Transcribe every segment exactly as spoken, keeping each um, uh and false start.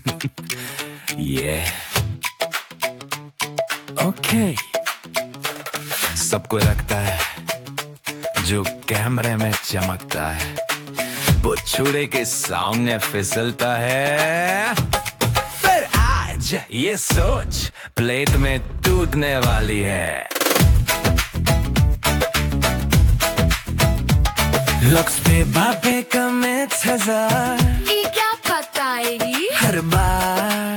Yeah. Okay. सबको लगता है जो कैमरे में चमकता है वो छुरे के सामने फिसलता है। पर आज ये सोच प्लेट में टूटने वाली है। लक्स पे बापे का मैच हजार ये क्या बताएगी हर बार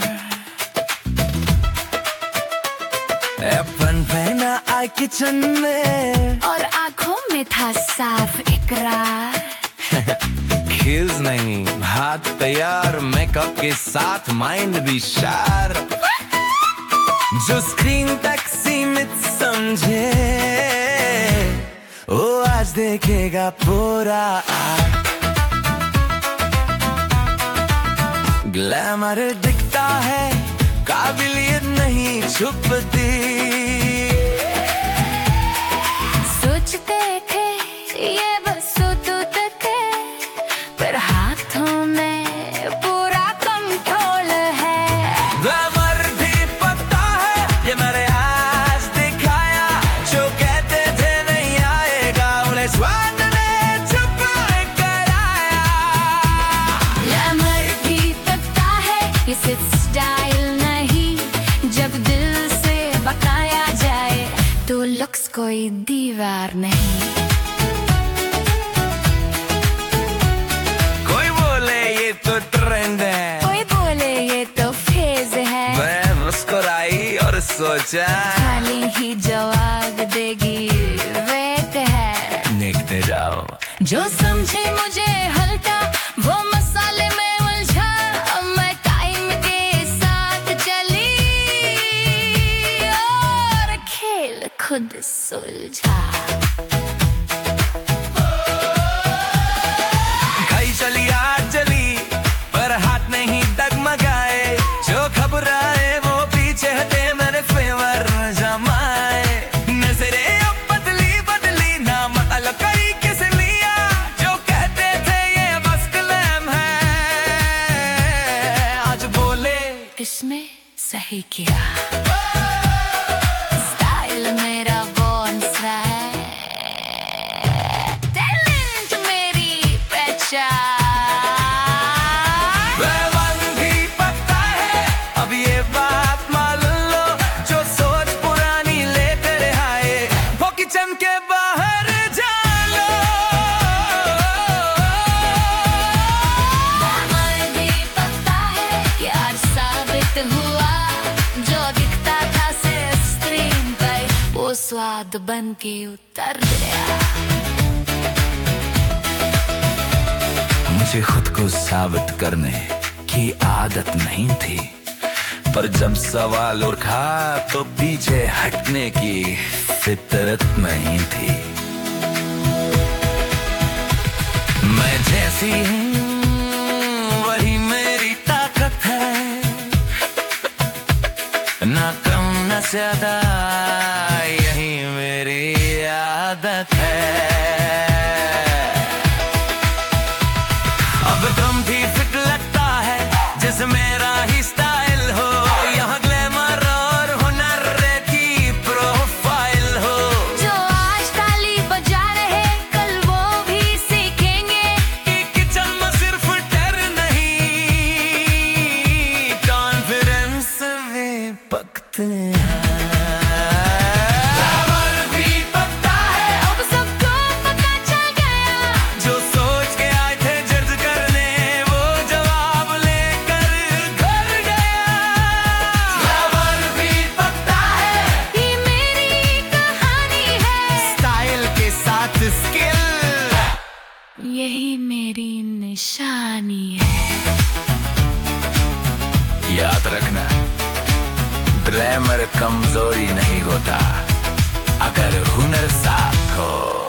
अपन पहना आई किचन में और आंखों में था साफ इकरार। खिल्स नहीं हाथ तैयार मेकअप के साथ माइंड भी शार्प। जो स्क्रीन तक सीमित समझे वो आज देखेगा पूरा आर्ट। ग्लैमर दिखता है काबिलियत नहीं छुपती। सोचते थे ये बस सूतते थे पर हाथों में पूरा कंट्रोल है। ग्लैमर भी पता है ये मैंने आज दिखाया। जो कहते थे नहीं आएगा उन्हें स्वाद ने छुपा कर आया। ग्लैमर भी पता है ये सिर्फ स्टाइल नहीं जब दिल से बताया जाए तो लुक्स कोई दीवार नहीं। कोई बोले ये तो ट्रेंड है कोई बोले ये तो फेज है। मैं मुस्कुराई और सोचा खाली ही जवाब देगी वेट है। देखते जाओ जो समझे मुझे हल्का वो मसाले में उलझा। मैं टाइम के साथ चली और खेल खुद सुलझा। खाई चली आज चली पर हाथ नहीं डगमगाए। जो घबराए वो पीछे हटे मैंने फेवर जमाए। नजरे अब बदली बदली ना मतलब कई किस लिया। जो कहते थे ये बस ग्लैम है आज बोले किसने सही किया। स्टाइल मेरा बॉर्न सा है टैलेंट मेरी पहचान। ग्लैमर भी पता है अब ये बात मान लो। जो सोच पुरानी लेकर आए वो किचन के बाहर जा लो। ग्लैमर भी पता है कि आज साबित हुआ जो दिखता था सिर्फ स्क्रीन पर वो स्वाद बन के उतर गया। मुझे खुद को साबित करने की आदत नहीं थी पर जब सवाल उठा तो पीछे हटने की फितरत नहीं थी। मैं जैसी हूँ वही मेरी ताकत है। ना कम न ज्यादा यही मेरी आदत है। अब तुम भी फिट लगता है जैसे मेरा ही स्टाइल हो। यहाँ ग्लैमर और हुनर की प्रोफाइल हो। जो आज ताली बजा रहे कल वो भी सीखेंगे कि किचन में सिर्फ डर नहीं कॉन्फिडेंस भी पकते हैं। ग्लैमर भी पता है अब सबको पता चल गया। जो सोच के आए थे जज करने वो जवाब लेकर घर गया। ग्लैमर भी पता है ये मेरी कहानी है स्टाइल के साथ स्किल यही मेरी निशानी है। याद रखना ग्लैमर कमजोरी नहीं होता अगर हुनर साथ हो।